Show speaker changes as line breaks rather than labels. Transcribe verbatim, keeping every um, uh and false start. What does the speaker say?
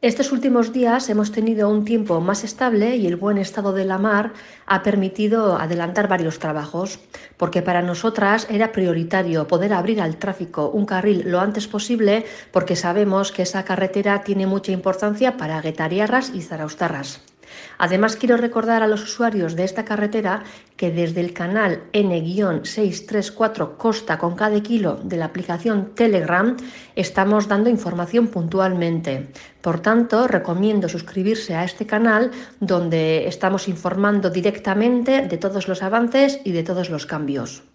Estos últimos días hemos tenido un tiempo más estable y el buen estado de la mar ha permitido adelantar varios trabajos, porque para nosotras era prioritario poder abrir al tráfico un carril lo antes posible, porque sabemos que esa carretera tiene mucha importancia para Guetariarras y Zaraustarras. Además, quiero recordar a los usuarios de esta carretera que desde el canal N seiscientos treinta y cuatro Costa con cada kilo de la aplicación Telegram estamos dando información puntualmente. Por tanto, recomiendo suscribirse a este canal donde estamos informando directamente de todos los avances y de todos los cambios.